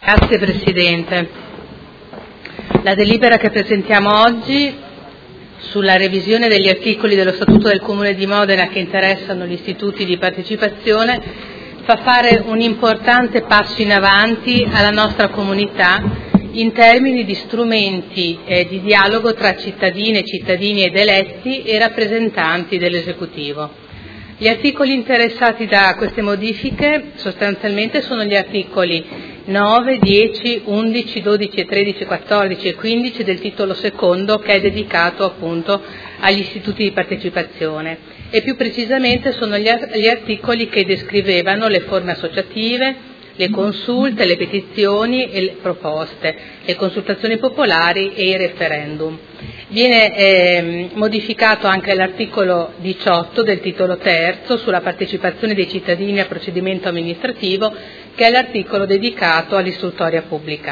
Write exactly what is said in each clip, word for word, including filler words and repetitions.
Grazie Presidente. La delibera che presentiamo oggi sulla revisione degli articoli dello Statuto del Comune di Modena che interessano gli istituti di partecipazione fa fare un importante passo in avanti alla nostra comunità in termini di strumenti eh, di dialogo tra cittadine, cittadini ed eletti e rappresentanti dell'esecutivo. Gli articoli interessati da queste modifiche sostanzialmente sono gli articoli nove, dieci, undici, dodici, tredici, quattordici e quindici del titolo secondo, che è dedicato appunto agli istituti di partecipazione, e più precisamente sono gli articoli che descrivevano le forme associative, le consulte, le petizioni e le proposte, le consultazioni popolari e i referendum. Viene eh, modificato anche l'articolo diciotto del titolo terzo sulla partecipazione dei cittadini al procedimento amministrativo, che è l'articolo dedicato all'istruttoria pubblica.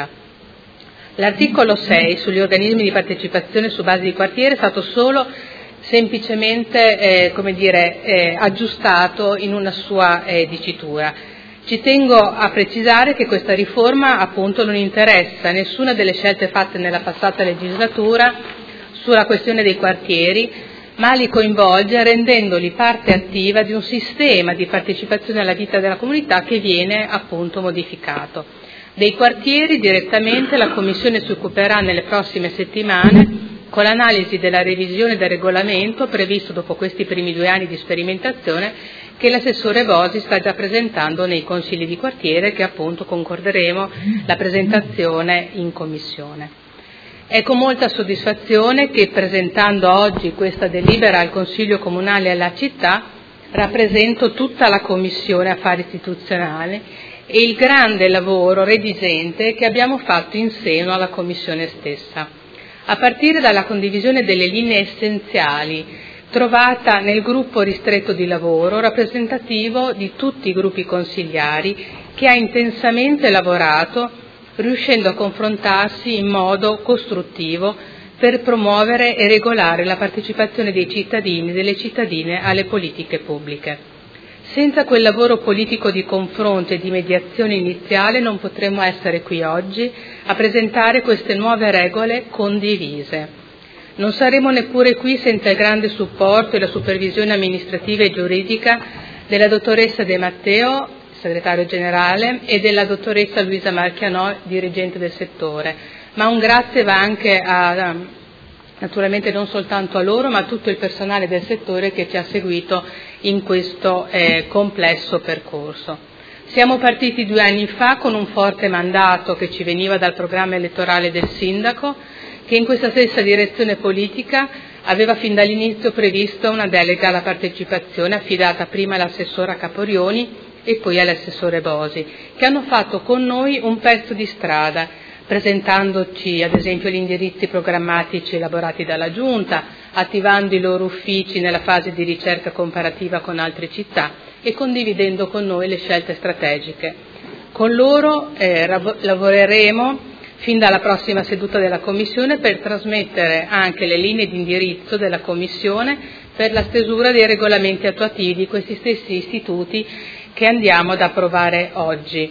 L'articolo sei sugli organismi di partecipazione su base di quartiere è stato solo semplicemente eh, come dire, eh, aggiustato in una sua eh, dicitura. Ci tengo a precisare che questa riforma appunto non interessa nessuna delle scelte fatte nella passata legislatura sulla questione dei quartieri, ma li coinvolge rendendoli parte attiva di un sistema di partecipazione alla vita della comunità che viene appunto modificato. Dei quartieri direttamente la Commissione si occuperà nelle prossime settimane con l'analisi della revisione del regolamento previsto dopo questi primi due anni di sperimentazione che l'assessore Bosi sta già presentando nei consigli di quartiere, che appunto concorderemo la presentazione in Commissione. È con molta soddisfazione che, presentando oggi questa delibera al Consiglio Comunale e alla città, rappresento tutta la Commissione Affari Istituzionali e il grande lavoro redigente che abbiamo fatto in seno alla Commissione stessa, a partire dalla condivisione delle linee essenziali trovata nel gruppo ristretto di lavoro rappresentativo di tutti i gruppi consigliari, che ha intensamente lavorato riuscendo a confrontarsi in modo costruttivo per promuovere e regolare la partecipazione dei cittadini e delle cittadine alle politiche pubbliche. Senza quel lavoro politico di confronto e di mediazione iniziale non potremmo essere qui oggi a presentare queste nuove regole condivise. Non saremo neppure qui senza il grande supporto e la supervisione amministrativa e giuridica della dottoressa De Matteo, segretario generale, e della dottoressa Luisa Marchianò, dirigente del settore. Ma un grazie va anche a, naturalmente non soltanto a loro, ma a tutto il personale del settore che ci ha seguito in questo eh, complesso percorso. Siamo partiti due anni fa con un forte mandato che ci veniva dal programma elettorale del sindaco, che in questa stessa direzione politica aveva fin dall'inizio previsto una delega alla partecipazione affidata prima all'assessora Caporioni e poi all'assessore Bosi, che hanno fatto con noi un pezzo di strada, presentandoci ad esempio gli indirizzi programmatici elaborati dalla Giunta, attivando i loro uffici nella fase di ricerca comparativa con altre città e condividendo con noi le scelte strategiche. Con loro eh, lavoreremo fin dalla prossima seduta della Commissione per trasmettere anche le linee di indirizzo della Commissione per la stesura dei regolamenti attuativi di questi stessi istituti che andiamo ad approvare oggi,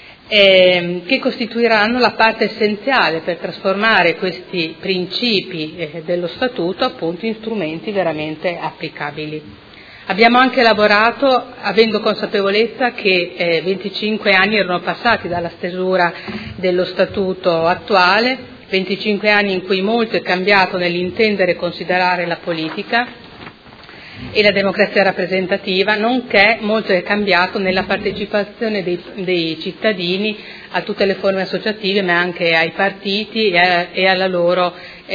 eh, che costituiranno la parte essenziale per trasformare questi principi eh, dello Statuto appunto in strumenti veramente applicabili. Abbiamo anche lavorato avendo consapevolezza che eh, venticinque anni erano passati dalla stesura dello Statuto attuale, venticinque anni in cui molto è cambiato nell'intendere e considerare la politica e la democrazia rappresentativa, nonché molto è cambiato nella partecipazione dei, dei cittadini a tutte le forme associative, ma anche ai partiti e, a, e alla loro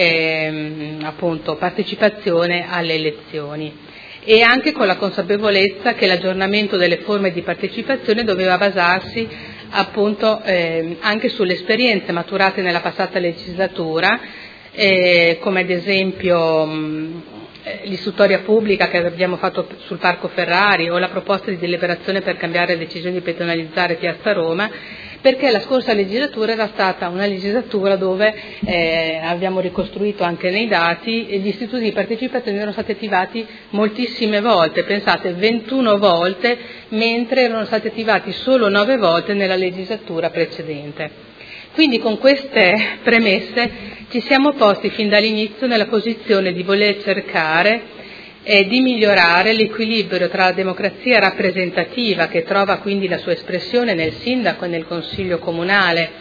eh, appunto, partecipazione alle elezioni. E anche con la consapevolezza che l'aggiornamento delle forme di partecipazione doveva basarsi appunto eh, anche sulle esperienze maturate nella passata legislatura, eh, come ad esempio mh, l'istruttoria pubblica che abbiamo fatto sul Parco Ferrari o la proposta di deliberazione per cambiare la decisione di pedonalizzare Piazza Roma, perché la scorsa legislatura era stata una legislatura dove eh, abbiamo ricostruito anche nei dati e gli istituti di partecipazione erano stati attivati moltissime volte, pensate ventuno volte, mentre erano stati attivati solo nove volte nella legislatura precedente. Quindi con queste premesse ci siamo posti fin dall'inizio nella posizione di voler cercare e di migliorare l'equilibrio tra la democrazia rappresentativa, che trova quindi la sua espressione nel sindaco e nel consiglio comunale,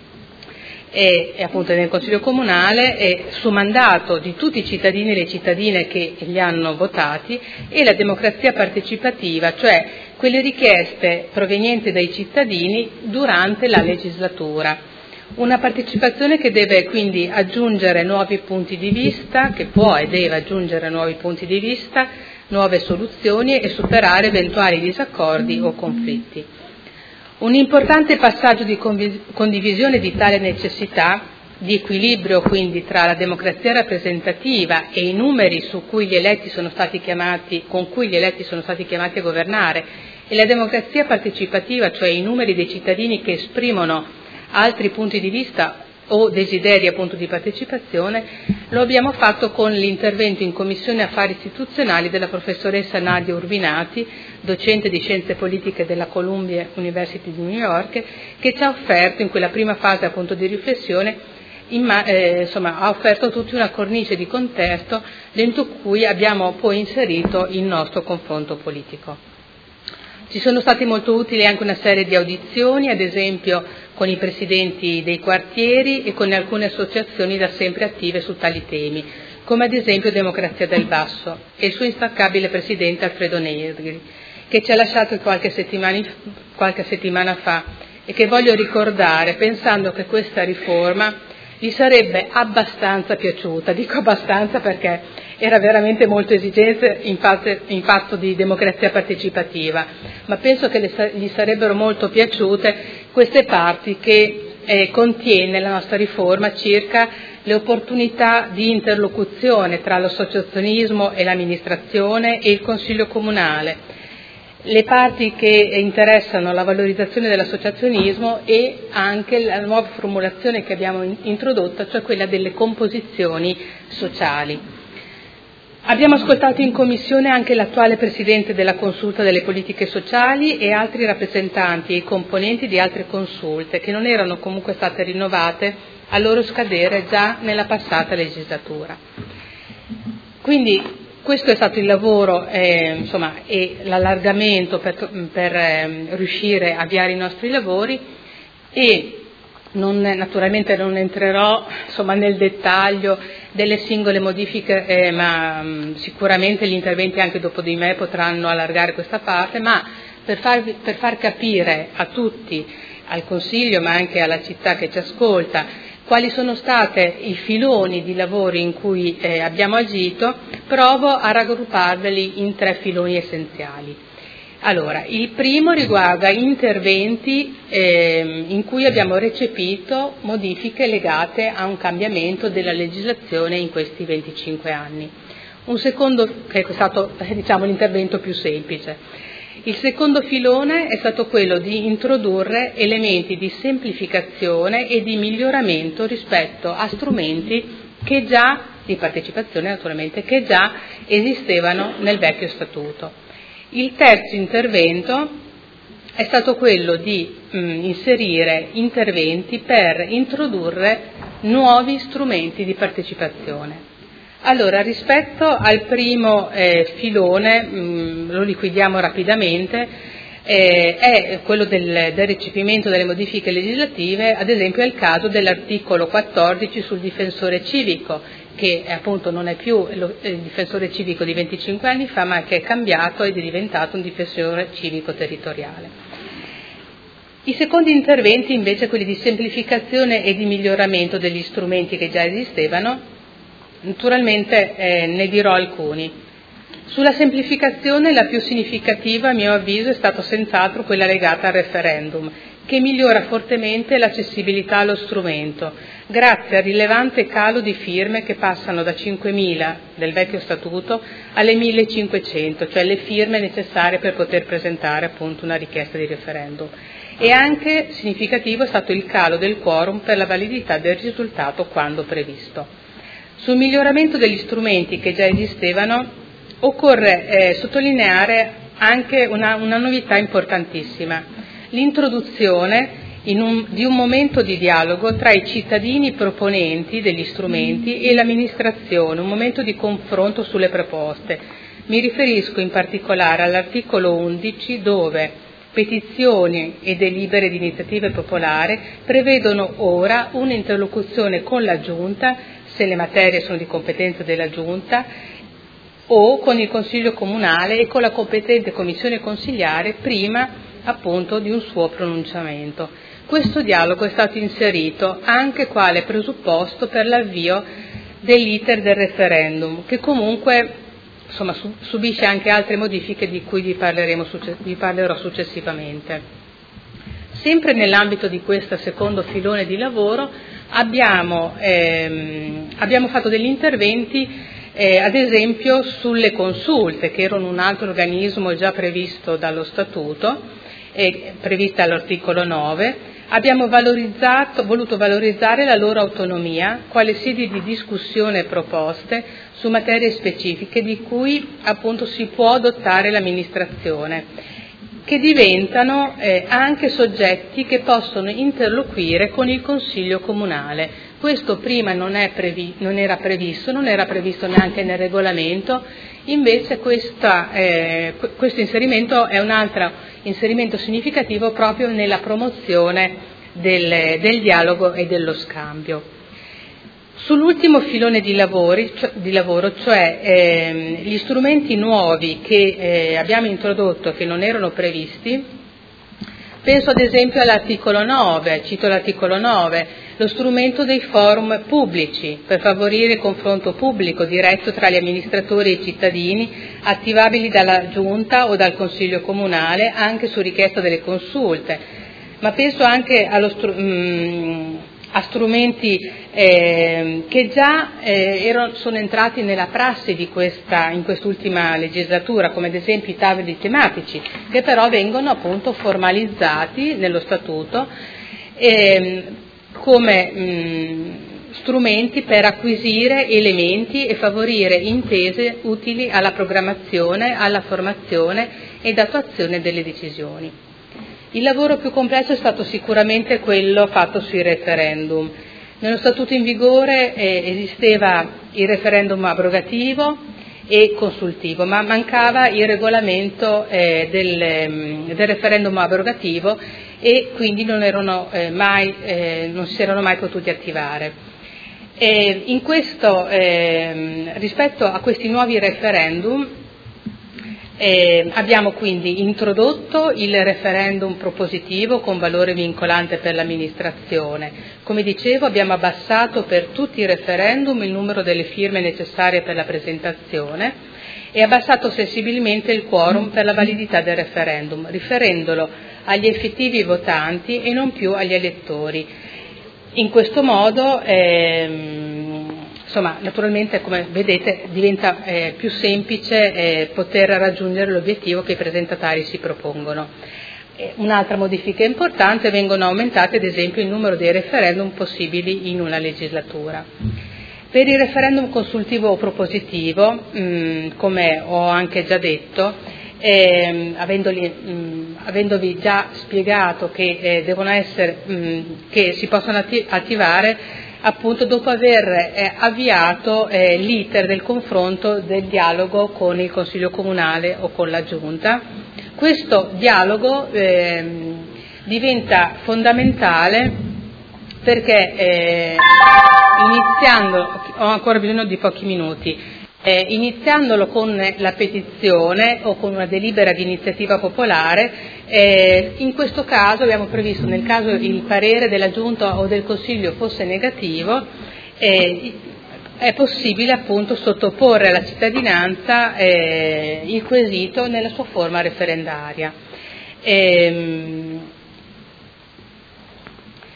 e, e appunto nel consiglio comunale e su mandato di tutti i cittadini e le cittadine che li hanno votati, e la democrazia partecipativa, cioè quelle richieste provenienti dai cittadini durante la legislatura. Una partecipazione che deve quindi aggiungere nuovi punti di vista, che può e deve aggiungere nuovi punti di vista, nuove soluzioni e superare eventuali disaccordi o conflitti. Un importante passaggio di condivisione di tale necessità, di equilibrio quindi tra la democrazia rappresentativa e i numeri su cui gli eletti sono stati chiamati, con cui gli eletti sono stati chiamati a governare, e la democrazia partecipativa, cioè i numeri dei cittadini che esprimono altri punti di vista o desideri appunto di partecipazione, lo abbiamo fatto con l'intervento in Commissione Affari Istituzionali della professoressa Nadia Urbinati, docente di Scienze Politiche della Columbia University di New York, che ci ha offerto in quella prima fase appunto di riflessione, imma- eh, insomma, ha offerto a tutti una cornice di contesto dentro cui abbiamo poi inserito il nostro confronto politico. Ci sono stati molto utili anche una serie di audizioni, ad esempio con i presidenti dei quartieri e con alcune associazioni da sempre attive su tali temi, come ad esempio Democrazia del Basso e il suo instancabile presidente Alfredo Negri, che ci ha lasciato qualche settimana, qualche settimana fa e che voglio ricordare pensando che questa riforma gli sarebbe abbastanza piaciuta. Dico abbastanza perché era veramente molto esigente in fatto di democrazia partecipativa, ma penso che le, gli sarebbero molto piaciute queste parti che eh, contiene la nostra riforma circa le opportunità di interlocuzione tra l'associazionismo e l'amministrazione e il Consiglio Comunale, le parti che interessano la valorizzazione dell'associazionismo e anche la nuova formulazione che abbiamo introdotto, cioè quella delle composizioni sociali. Abbiamo ascoltato in Commissione anche l'attuale Presidente della Consulta delle Politiche Sociali e altri rappresentanti e componenti di altre consulte che non erano comunque state rinnovate a loro scadere già nella passata legislatura. Quindi questo è stato il lavoro eh, insomma, e l'allargamento per, per eh, riuscire a avviare i nostri lavori e non, naturalmente non entrerò insomma, nel dettaglio delle singole modifiche, eh, ma mh, sicuramente gli interventi anche dopo di me potranno allargare questa parte, ma per far, per far capire a tutti, al Consiglio ma anche alla città che ci ascolta, quali sono state i filoni di lavori in cui eh, abbiamo agito, provo a raggrupparveli in tre filoni essenziali. Allora, il primo riguarda interventi eh, in cui abbiamo recepito modifiche legate a un cambiamento della legislazione in questi venticinque anni. Un secondo, che è stato diciamo, l'intervento più semplice. Il secondo filone è stato quello di introdurre elementi di semplificazione e di miglioramento rispetto a strumenti che già, di partecipazione naturalmente, che già esistevano nel vecchio statuto. Il terzo intervento è stato quello di mh, inserire interventi per introdurre nuovi strumenti di partecipazione. Allora, rispetto al primo eh, filone, mh, lo liquidiamo rapidamente, eh, è quello del, del recepimento delle modifiche legislative, ad esempio è il caso dell'articolo quattordici sul difensore civico, che appunto non è più lo, il difensore civico di venticinque anni fa, ma che è cambiato ed è diventato un difensore civico territoriale. I secondi interventi invece, quelli di semplificazione e di miglioramento degli strumenti che già esistevano, naturalmente eh, ne dirò alcuni. Sulla semplificazione la più significativa, a mio avviso, è stata senz'altro quella legata al referendum, che migliora fortemente l'accessibilità allo strumento, grazie al rilevante calo di firme che passano da cinquemila del vecchio statuto alle millecinquecento, cioè le firme necessarie per poter presentare appunto una richiesta di referendum. e anche significativo è stato il calo del quorum per la validità del risultato quando previsto. Sul miglioramento degli strumenti che già esistevano occorre eh, sottolineare anche una, una novità importantissima, l'introduzione in un, di un momento di dialogo tra i cittadini proponenti degli strumenti e l'amministrazione, un momento di confronto sulle proposte. Mi riferisco in particolare all'articolo undici dove petizioni e delibere di iniziativa popolare prevedono ora un'interlocuzione con la Giunta, se le materie sono di competenza della Giunta, o con il Consiglio Comunale e con la competente Commissione Consiliare prima appunto di un suo pronunciamento. Questo dialogo è stato inserito anche quale presupposto per l'avvio dell'iter del referendum, che comunque insomma, subisce anche altre modifiche di cui vi, parleremo, vi parlerò successivamente. Sempre nell'ambito di questo secondo filone di lavoro abbiamo, ehm, abbiamo fatto degli interventi eh, ad esempio sulle consulte, che erano un altro organismo già previsto dallo Statuto, eh, prevista all'articolo nove. Abbiamo valorizzato, voluto valorizzare la loro autonomia quale sedi di discussione e proposte su materie specifiche di cui appunto si può dotare l'amministrazione, che diventano eh, anche soggetti che possono interloquire con il Consiglio Comunale. Questo prima non, è previ, non era previsto, non era previsto neanche nel regolamento, invece questa, eh, questo inserimento è un altro inserimento significativo proprio nella promozione del, del dialogo e dello scambio. Sull'ultimo filone di, lavori, cioè, di lavoro, cioè eh, gli strumenti nuovi che eh, abbiamo introdotto che non erano previsti, penso ad esempio all'articolo nove, cito l'articolo nove, lo strumento dei forum pubblici per favorire il confronto pubblico diretto tra gli amministratori e i cittadini, attivabili dalla Giunta o dal Consiglio Comunale anche su richiesta delle consulte, ma penso anche allo str- mh, a strumenti eh, che già eh, erano, sono entrati nella prassi di questa, in quest'ultima legislatura, come ad esempio i tavoli tematici, che però vengono appunto formalizzati nello Statuto eh, come mh, strumenti per acquisire elementi e favorire intese utili alla programmazione, alla formazione ed attuazione delle decisioni. Il lavoro più complesso è stato sicuramente quello fatto sui referendum. Nello Statuto in vigore eh, esisteva il referendum abrogativo e consultivo, ma mancava il regolamento eh, del, del referendum abrogativo e quindi non, erano, eh, mai, eh, non si erano mai potuti attivare. E in questo, eh, rispetto a questi nuovi referendum, Eh, abbiamo quindi introdotto il referendum propositivo con valore vincolante per l'amministrazione. Come dicevo, abbiamo abbassato per tutti i referendum il numero delle firme necessarie per la presentazione e abbassato sensibilmente il quorum per la validità del referendum, riferendolo agli effettivi votanti e non più agli elettori. In questo modo ehm, Insomma, naturalmente, come vedete, diventa eh, più semplice eh, poter raggiungere l'obiettivo che i presentatari si propongono. Eh, un'altra modifica importante: vengono aumentate ad esempio il numero dei referendum possibili in una legislatura. Per il referendum consultivo o propositivo, mh, come ho anche già detto, eh, avendoli, mh, avendovi già spiegato che eh, devono essere, mh, che si possono atti- attivare appunto dopo aver eh, avviato eh, l'iter del confronto del dialogo con il Consiglio Comunale o con la Giunta. Questo dialogo eh, diventa fondamentale perché eh, iniziando, ho ancora bisogno di pochi minuti, eh, iniziandolo con la petizione o con una delibera di iniziativa popolare, Eh, in questo caso abbiamo previsto, nel caso il parere della Giunta o del Consiglio fosse negativo, eh, è possibile appunto sottoporre alla cittadinanza eh, il quesito nella sua forma referendaria. Ehm,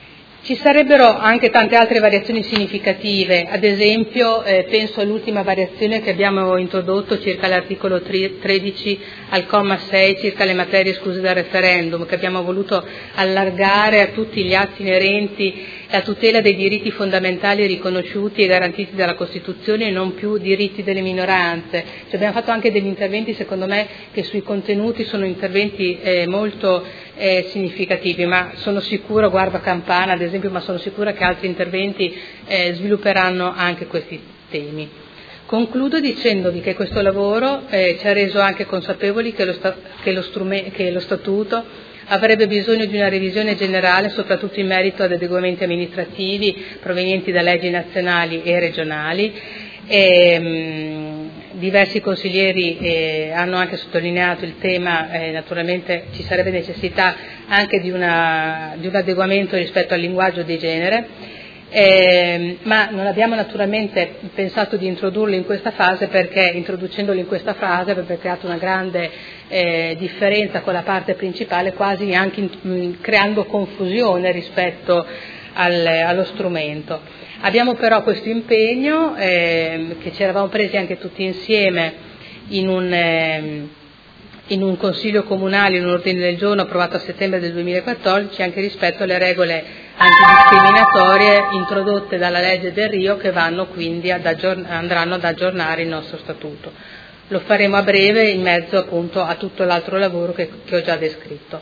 Ci sarebbero anche tante altre variazioni significative, ad esempio eh, penso all'ultima variazione che abbiamo introdotto circa l'articolo tredici al comma sei circa le materie escluse dal referendum, che abbiamo voluto allargare a tutti gli atti inerenti la tutela dei diritti fondamentali riconosciuti e garantiti dalla Costituzione e non più diritti delle minoranze. Cioè abbiamo fatto anche degli interventi, secondo me, che sui contenuti sono interventi eh, molto eh, significativi, ma sono sicuro, guardo a campana ad esempio, ma sono sicura che altri interventi eh, svilupperanno anche questi temi. Concludo dicendovi che questo lavoro eh, ci ha reso anche consapevoli che lo, sta- che, lo strume- che lo Statuto avrebbe bisogno di una revisione generale, soprattutto in merito ad adeguamenti amministrativi provenienti da leggi nazionali e regionali. E, mh, diversi consiglieri eh, hanno anche sottolineato il tema, eh, naturalmente ci sarebbe necessità anche di, una, di un adeguamento rispetto al linguaggio di genere. Eh, ma non abbiamo naturalmente pensato di introdurlo in questa fase perché introducendolo in questa fase avrebbe creato una grande eh, differenza con la parte principale, quasi anche in, mh, creando confusione rispetto al, allo strumento. Abbiamo però questo impegno eh, che ci eravamo presi anche tutti insieme in un, eh, in un consiglio comunale, in un ordine del giorno approvato a settembre del duemilaquattordici, anche rispetto alle regole antidiscriminatorie introdotte dalla legge Del Rio, che vanno quindi ad aggiorn- andranno ad aggiornare il nostro statuto. Lo faremo a breve in mezzo appunto a tutto l'altro lavoro che, che ho già descritto.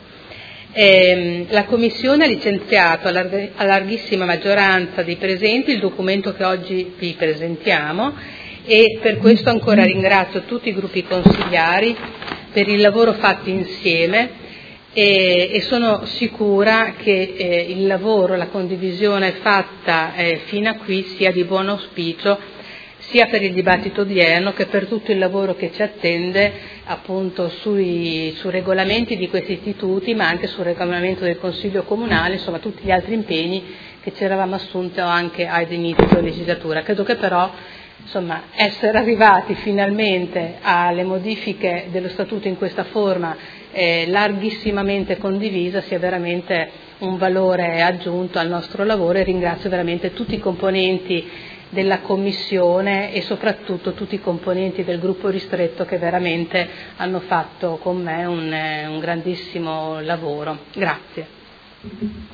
E, la Commissione ha licenziato a, larg- a larghissima maggioranza dei presenti il documento che oggi vi presentiamo e per questo ancora ringrazio tutti i gruppi consigliari per il lavoro fatto insieme. E, e sono sicura che eh, il lavoro, la condivisione fatta eh, fino a qui sia di buon auspicio sia per il dibattito odierno che per tutto il lavoro che ci attende appunto sui, sui regolamenti di questi istituti, ma anche sul regolamento del Consiglio Comunale, insomma tutti gli altri impegni che ci eravamo assunti anche ad inizio legislatura. Credo che però insomma essere arrivati finalmente alle modifiche dello Statuto in questa forma Eh, larghissimamente condivisa sia veramente un valore aggiunto al nostro lavoro e ringrazio veramente tutti i componenti della Commissione e soprattutto tutti i componenti del gruppo ristretto che veramente hanno fatto con me un, eh, un grandissimo lavoro. Grazie.